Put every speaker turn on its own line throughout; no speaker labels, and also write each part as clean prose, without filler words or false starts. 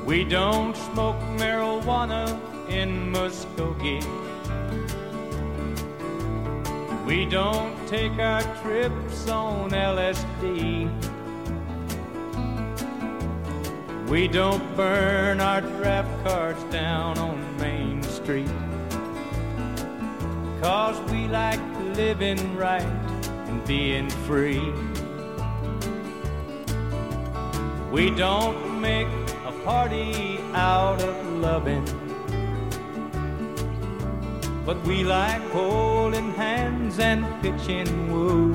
We don't smoke marijuana in Muskogee. We don't take our trips on LSD. We don't burn our draft cards down on Main Street. 'Cause we like living right and being free. We don't make a party out of loving, but we like holding hands and pitching woo.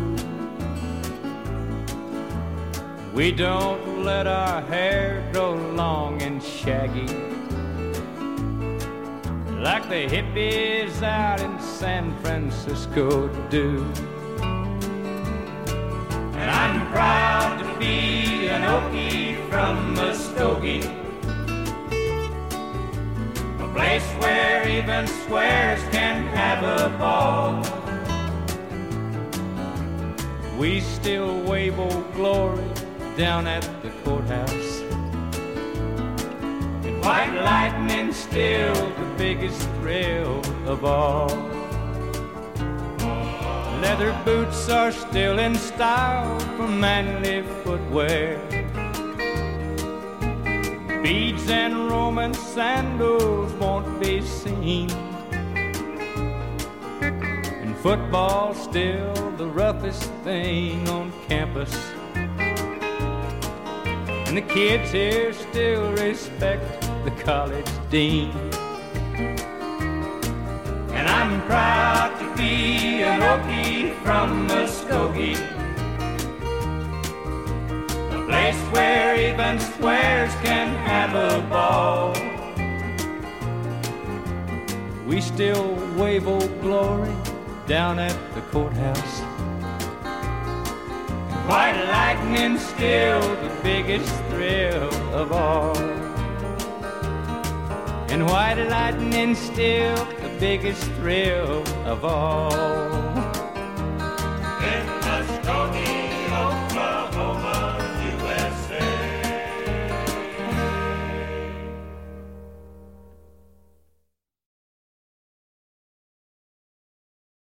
We don't let our hair grow long and shaggy like the hippies out in San Francisco do. And I'm proud to be an Okie from Muskogee, a place where even squares can have a ball. We still wave Old Glory down at the courthouse, and white lightning's still the biggest thrill of all. Leather boots are still in style for manly footwear. Beads and Roman sandals won't be seen, and football's still the roughest thing on campus. And the kids here still respect the college dean. And I'm proud to be an Okie from Muskogee, a place where even squares can have a ball. We still wave Old Glory down at the courthouse. White lightning's still the biggest thrill of all. And white lightning's still the biggest thrill of all.